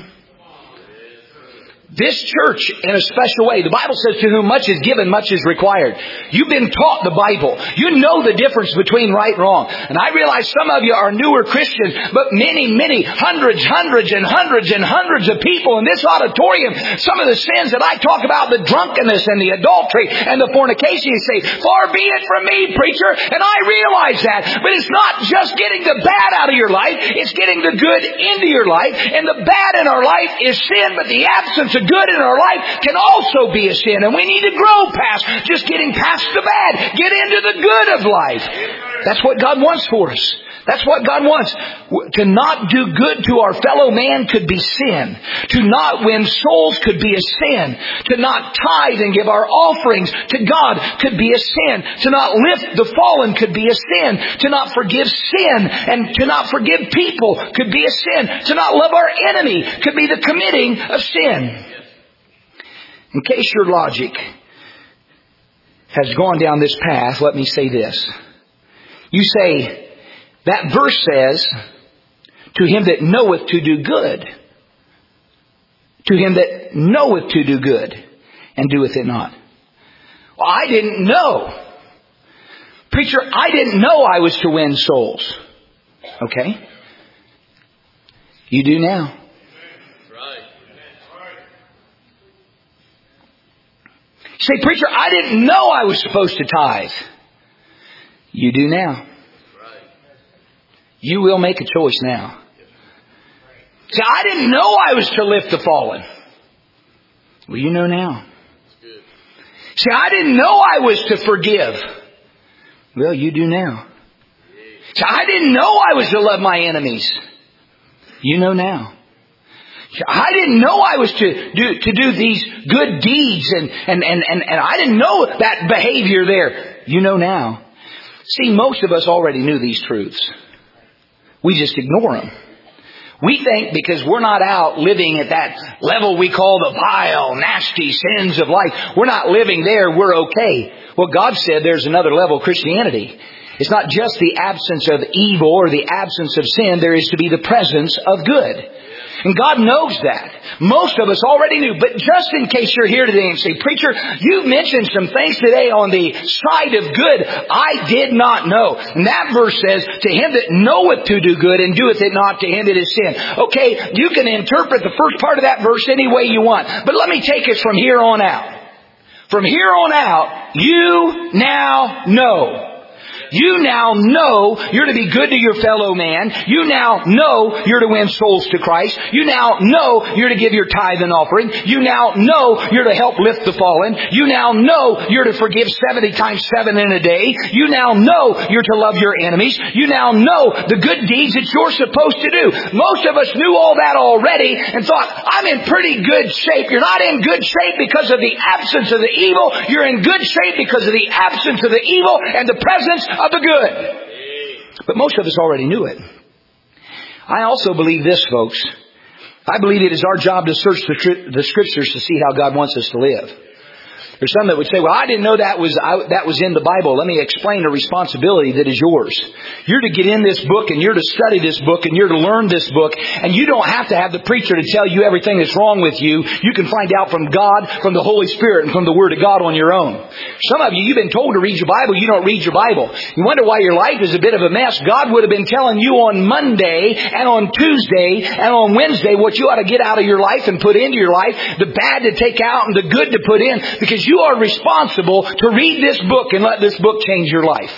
This church, in a special way, the Bible says to whom much is given, much is required. You've been taught the Bible. You know the difference between right and wrong. And I realize some of you are newer Christians, but many, many, hundreds, hundreds and hundreds and hundreds of people in this auditorium, some of the sins that I talk about, the drunkenness and the adultery and the fornication, you say, far be it from me, preacher. And I realize that. But it's not just getting the bad out of your life. It's getting the good into your life. And the bad in our life is sin, but the absence of good in our life can also be a sin. And we need to grow past just getting past the bad. Get into the good of life. That's what God wants for us. That's what God wants. To not do good to our fellow man could be sin. To not win souls could be a sin. To not tithe and give our offerings to God could be a sin. To not lift the fallen could be a sin. To not forgive sin and to not forgive people could be a sin. To not love our enemy could be the committing of sin. In case your logic has gone down this path, let me say this. You say, that verse says, to him that knoweth to do good. To him that knoweth to do good, and doeth it not. Well, I didn't know. Preacher, I didn't know I was to win souls. Okay. You do now. Say, preacher, I didn't know I was supposed to tithe. You do now. You will make a choice now. Say, I didn't know I was to lift the fallen. Well, you know now. Say, I didn't know I was to forgive. Well, you do now. Say, I didn't know I was to love my enemies. You know now. I didn't know I was to do to do these good deeds and, and, and, and, and I didn't know that behavior there. You know now. See, most of us already knew these truths. We just ignore them. We think because we're not out living at that level we call the vile, nasty sins of life, we're not living there, we're okay. Well, God said there's another level of Christianity. It's not just the absence of evil or the absence of sin. There is to be the presence of good. And God knows that. Most of us already knew. But just in case you're here today and say, preacher, you mentioned some things today on the side of good I did not know. And that verse says, to him that knoweth to do good and doeth it not, to him it is sin. Okay, you can interpret the first part of that verse any way you want. But let me take it from here on out. From here on out, you now know. You now know you're to be good to your fellow man. You now know you're to win souls to Christ. You now know you're to give your tithe and offering. You now know you're to help lift the fallen. You now know you're to forgive seventy times seven in a day. You now know you're to love your enemies. You now know the good deeds that you're supposed to do. Most of us knew all that already and thought, I'm in pretty good shape. You're not in good shape because of the absence of the evil. You're in good shape because of the absence of the evil and the presence of the good. But most of us already knew it. I also believe this, folks. I believe it is our job to search the, the Scriptures to see how God wants us to live. There's some that would say, well, I didn't know that was I, that was in the Bible. Let me explain a responsibility that is yours. You're to get in this book and you're to study this book and you're to learn this book. And you don't have to have the preacher to tell you everything that's wrong with you. You can find out from God, from the Holy Spirit, and from the Word of God on your own. Some of you, you've been told to read your Bible. You don't read your Bible. You wonder why your life is a bit of a mess. God would have been telling you on Monday and on Tuesday and on Wednesday what you ought to get out of your life and put into your life, the bad to take out and the good to put in, because you are responsible to read this book and let this book change your life.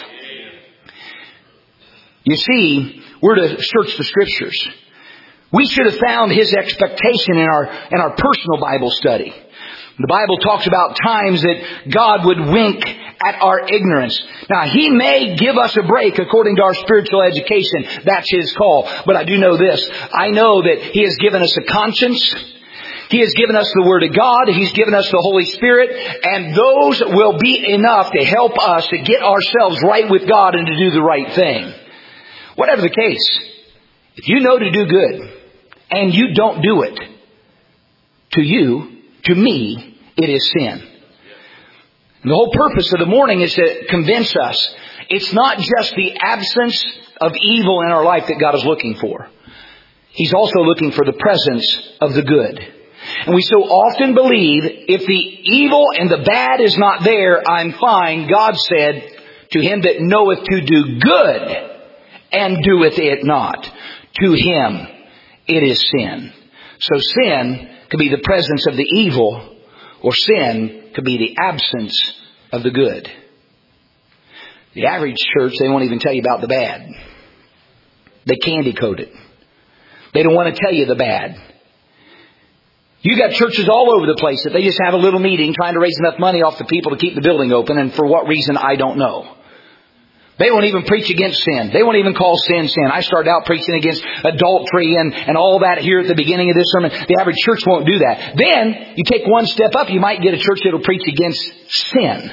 You see, we're to search the Scriptures. We should have found His expectation in our, in our personal Bible study. The Bible talks about times that God would wink at our ignorance. Now, He may give us a break according to our spiritual education. That's His call. But I do know this. I know that He has given us a conscience. He has given us the Word of God. He's given us the Holy Spirit. And those will be enough to help us to get ourselves right with God and to do the right thing. Whatever the case, if you know to do good and you don't do it, to you, to me, it is sin. And the whole purpose of the morning is to convince us it's not just the absence of evil in our life that God is looking for. He's also looking for the presence of the good. And we so often believe if the evil and the bad is not there, I'm fine. God said, to him that knoweth to do good and doeth it not, to him it is sin. So sin could be the presence of the evil, or sin could be the absence of the good. The average church, they won't even tell you about the bad. They candy coat it. They don't want to tell you the bad. You got churches all over the place that they just have a little meeting trying to raise enough money off the people to keep the building open, and for what reason, I don't know. They won't even preach against sin. They won't even call sin sin. I started out preaching against adultery and, and all that here at the beginning of this sermon. The average church won't do that. Then, you take one step up, you might get a church that will preach against sin.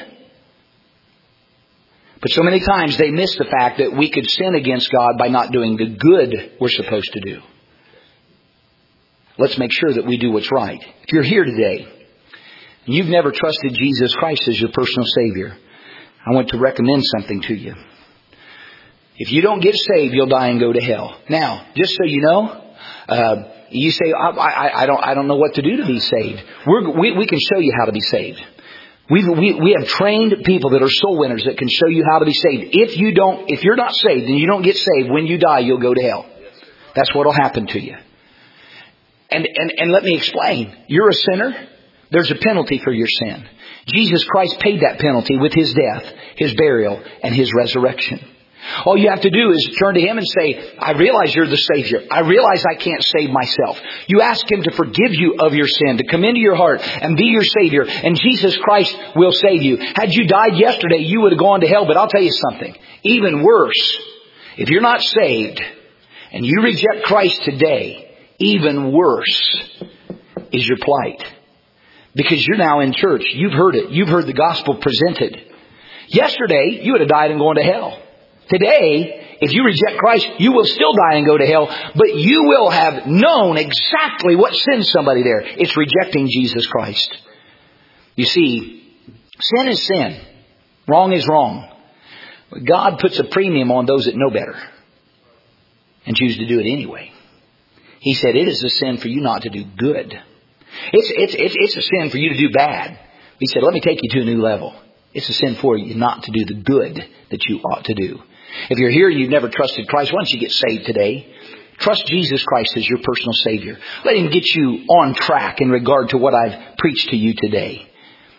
But so many times they miss the fact that we could sin against God by not doing the good we're supposed to do. Let's make sure that we do what's right. If you're here today and you've never trusted Jesus Christ as your personal Savior, I want to recommend something to you. If you don't get saved, you'll die and go to hell. Now, just so you know, uh, you say, I, I, I don't, I don't know what to do to be saved. We're, we, we can show you how to be saved. We've, we we have trained people that are soul winners that can show you how to be saved. If you don't, if you're not saved and you don't get saved, when you die, you'll go to hell. That's what will happen to you. And, and, and let me explain. You're a sinner. There's a penalty for your sin. Jesus Christ paid that penalty with His death, His burial, and His resurrection. All you have to do is turn to Him and say, I realize you're the Savior. I realize I can't save myself. You ask Him to forgive you of your sin, to come into your heart and be your Savior. And Jesus Christ will save you. Had you died yesterday, you would have gone to hell. But I'll tell you something. Even worse, if you're not saved and you reject Christ today, even worse is your plight. Because you're now in church. You've heard it. You've heard the gospel presented. Yesterday, you would have died and gone to hell. Today, if you reject Christ, you will still die and go to hell. But you will have known exactly what sends somebody there. It's rejecting Jesus Christ. You see, sin is sin. Wrong is wrong. But God puts a premium on those that know better and choose to do it anyway. He said it is a sin for you not to do good. It's, it's, it's, it's a sin for you to do bad. He said, let me take you to a new level. It's a sin for you not to do the good that you ought to do. If you're here and you've never trusted Christ, why don't you get saved today? Trust Jesus Christ as your personal Savior. Let Him get you on track in regard to what I've preached to you today.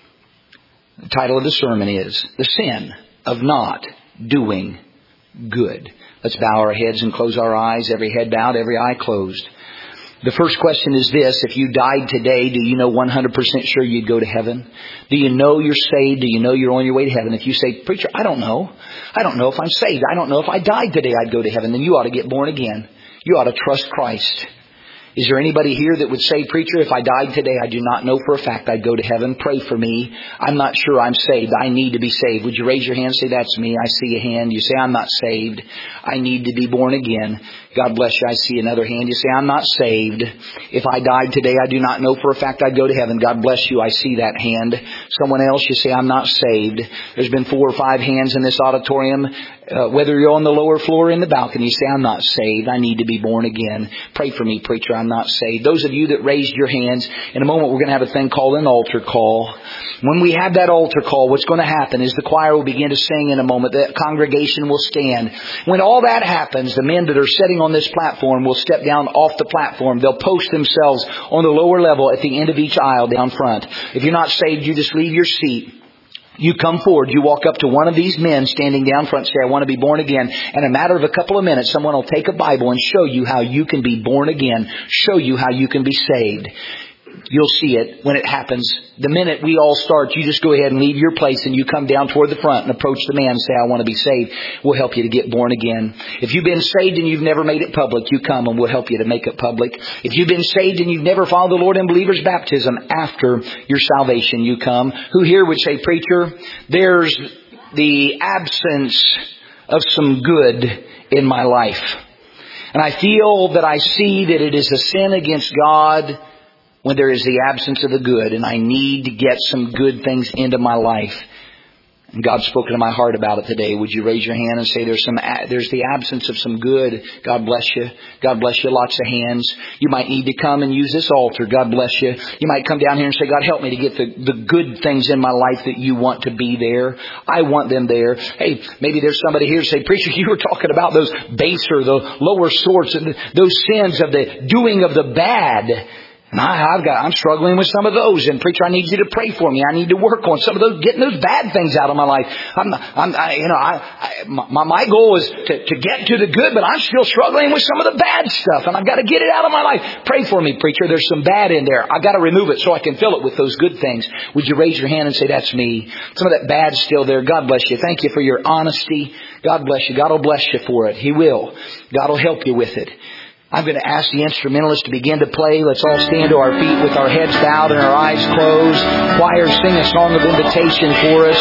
The title of the sermon is The Sin of Not Doing Good. Let's bow our heads and close our eyes. Every head bowed, every eye closed. The first question is this. If you died today, do you know one hundred percent sure you'd go to heaven? Do you know you're saved? Do you know you're on your way to heaven? If you say, preacher, I don't know. I don't know if I'm saved. I don't know if I died today I'd go to heaven. Then you ought to get born again. You ought to trust Christ. Is there anybody here that would say, preacher, if I died today, I do not know for a fact I'd go to heaven. Pray for me. I'm not sure I'm saved. I need to be saved. Would you raise your hand and say, that's me. I see a hand. You say, I'm not saved. I need to be born again. God bless you. I see another hand. You say, I'm not saved. If I died today, I do not know for a fact I'd go to heaven. God bless you. I see that hand. Someone else, you say, I'm not saved. There's been four or five hands in this auditorium. Uh, whether you're on the lower floor or in the balcony, you say, I'm not saved. I need to be born again. Pray for me, preacher. I'm not saved. Those of you that raised your hands, in a moment we're going to have a thing called an altar call. When we have that altar call, what's going to happen is the choir will begin to sing in a moment. The congregation will stand. When all that happens, the men that are sitting on this platform will step down off the platform. They'll post themselves on the lower level at the end of each aisle down front. If you're not saved, you just leave your seat. You come forward, you walk up to one of these men standing down front and say, I want to be born again. And in a matter of a couple of minutes, someone will take a Bible and show you how you can be born again, show you how you can be saved. You'll see it when it happens. The minute we all start, you just go ahead and leave your place and you come down toward the front and approach the man and say, I want to be saved. We'll help you to get born again. If you've been saved and you've never made it public, you come and we'll help you to make it public. If you've been saved and you've never followed the Lord in believer's baptism, after your salvation you come. Who here would say, preacher, there's the absence of some good in my life. And I feel that I see that it is a sin against God when there is the absence of the good, and I need to get some good things into my life. And God's spoken to my heart about it today. Would you raise your hand and say there's some, there's the absence of some good. God bless you. God bless you. Lots of hands. You might need to come and use this altar. God bless you. You might come down here and say, God, help me to get the, the good things in my life that you want to be there. I want them there. Hey, maybe there's somebody here to say, preacher, you were talking about those baser, the lower sorts, and those sins of the doing of the bad. And I, I've got, I'm struggling with some of those. And preacher, I need you to pray for me. I need to work on some of those, getting those bad things out of my life. I'm, I'm, I, you know, I, I, my, my goal is to, to get to the good, but I'm still struggling with some of the bad stuff. And I've got to get it out of my life. Pray for me, preacher. There's some bad in there. I've got to remove it so I can fill it with those good things. Would you raise your hand and say, that's me? Some of that bad's still there. God bless you. Thank you for your honesty. God bless you. God will bless you for it. He will. God will help you with it. I'm going to ask the instrumentalists to begin to play. Let's all stand to our feet with our heads bowed and our eyes closed. Choir, sing a song of invitation for us.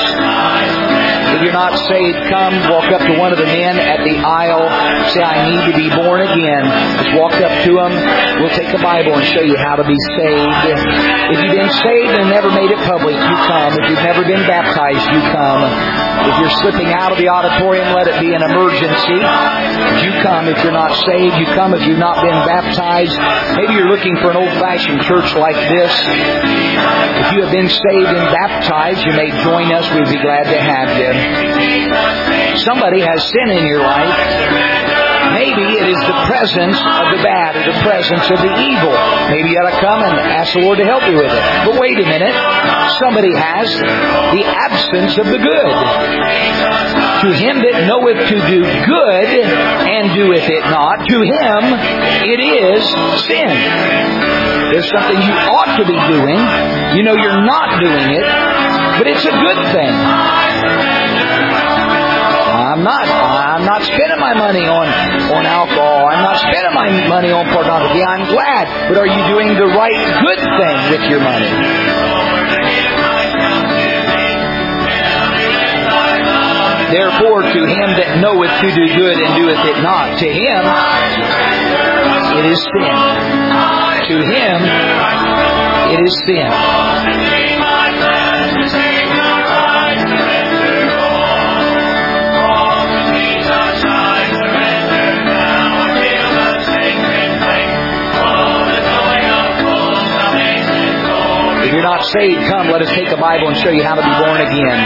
If you're not saved, come walk up to one of the men at the aisle. Say, I need to be born again. Just walk up to them. We'll take a Bible and show you how to be saved. If you've been saved and never made it public, you come. If you've never been baptized, you come. If you're slipping out of the auditorium, let it be an emergency. You come if you're not saved. You come if you've not been baptized. Maybe you're looking for an old-fashioned church like this. If you have been saved and baptized, you may join us. We'd be glad to have you. Somebody has sin in your life. Maybe it is the presence of the bad or the presence of the evil. Maybe you ought to come and ask the Lord to help you with it. But wait a minute. Somebody has the absence of the good. To him that knoweth to do good and doeth it not, to him it is sin. There's something you ought to be doing. You know you're not doing it, but it's a good thing. I'm not I'm not spending my money on, on alcohol. I'm not spending my money on pornography. I'm glad. But are you doing the right good thing with your money? Therefore, to him that knoweth to do good and doeth it not, to him it is sin. To him it is sin. If you're not saved, come, let us take a Bible and show you how to be born again.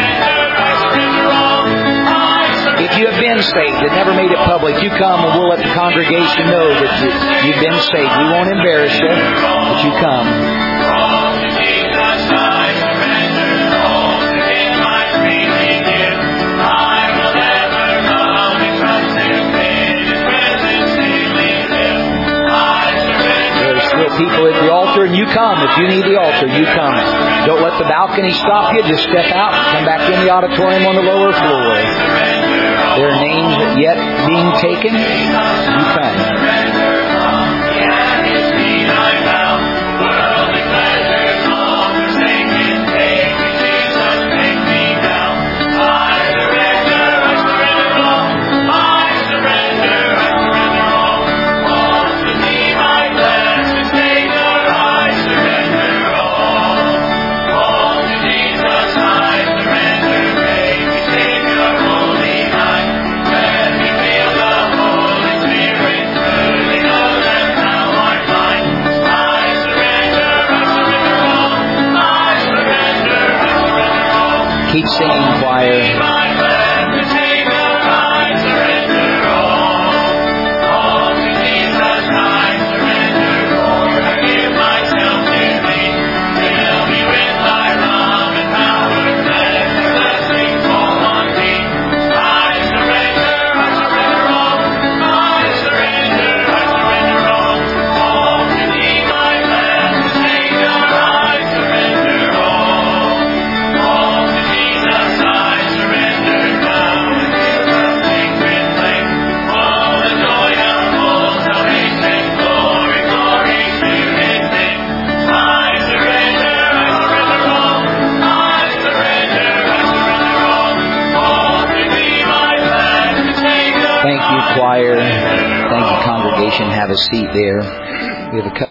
If you have been saved and never made it public, you come and we'll let the congregation know that you, you've been saved. We won't embarrass you, but you come. People at the altar, and you come. If you need the altar, you come. Don't let the balcony stop you. Just step out and come back in the auditorium on the lower floor. There are names yet being taken. You come. Keep singing, choir. Choir. Thank you, congregation. Have a seat there. We have a